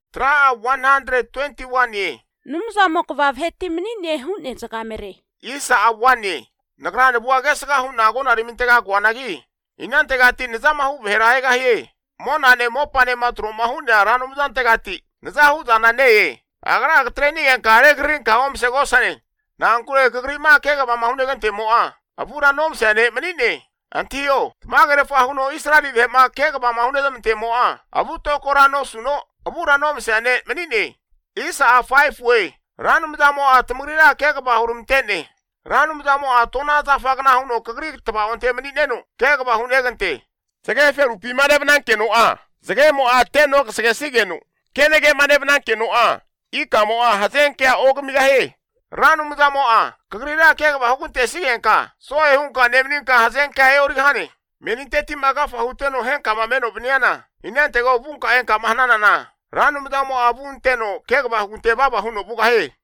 Tra 121 ye. Numza mokvav heti menine hunne zakamere. Isa awani. Nagrana buaga saka huna gona rimintega gwanagi. Inantegati nizama hu bheraega ye. Mona ne mopane matro mahunya ranum zantegati. Nizahu zanane ye. Agra training yang kare green ka om segosane. Nangkure kegrima kega mahunde gante moa. Apura nom sane menine. Antio, magare fahuno Israeli de ma kega mahunde gante moa. Abuto korano suno. Apura nom sane menine. Isa a 5 way. Ranum zamo a tmurira kega bahurum tene. Ranum zamo a tona za fagna huno kegri taba onte menine no. Kega bahunde gante. Sege feru pi madebnan keno a. Sege mo a teno sege sigeno. Kenege madebnan keno a. Ika mo a hazen kia ogmiga he. Ranu muza mo a. Kagrira kega ba hukunte sigenka. Soe hunka nemninka hazen kia he origane. Meninte timaga fa huteno henka mameno bniana. Inente go bunka henka mahnana na. Ranu muza mo a bunteno kega ba hukunte baba huno buga he.